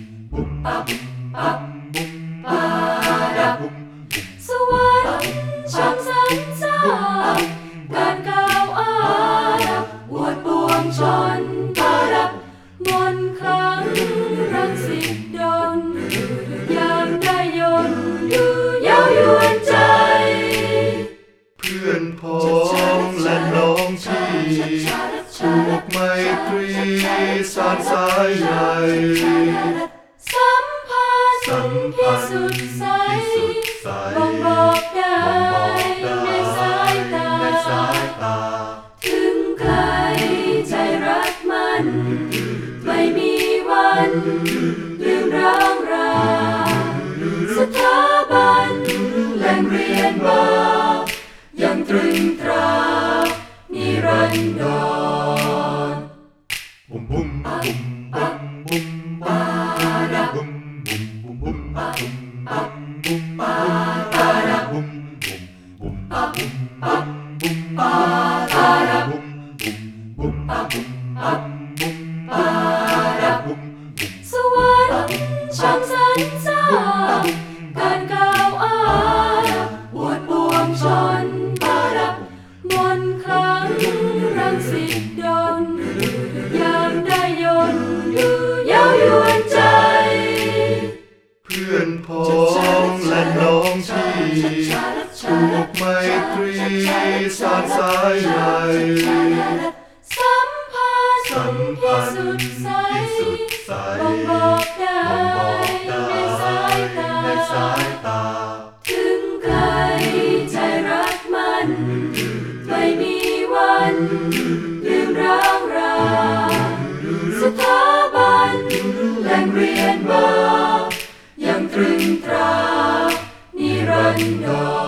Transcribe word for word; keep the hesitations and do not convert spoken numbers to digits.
บุมปับปับบุมปาดับสวรรค์ช่างสรรสร้างการก้าวอาดับอวดปวงชนปาดับมนต์คลังรังสิตดลยามได้ยนต์ดูเย้ายวนใจเพื่อนพ้องและน้องพี่ผูกไมตรีสานสายใยสัมพันธ์ที่สุดใสบ่งบอกได้ในสายตาถึงใครใจรักมันไม่มีวันลืมร้างราสถาบันแหล่งเรียนมายังตรึงตรานิรันดรบุมบุมบุมบัมบุมปาดาบุมบุมบุมบุมบัมบัมบุมปาดาบุมบุมบุมบัมบัมบุมปาดาบุมบุมบุมบัมบัมบุมปาดาบุมสวรรค์ช่างสรรสร้างการก้าวอาดับอวดปวงชนปาดับมนต์คลังรังสิตดลยามได้ยนต์ดูเย้ายวนใจเพื่อนพ้องและน้องพี่ผูกไมตรีสานสายใยสัมพันธ์ที่สุดใสบ่งบอกได้ในสายตาถึงใครใจรักมันไม่มีวันลืมร้างราสถาบันแหล่งเรียนมายังตรึงตรานิรันดร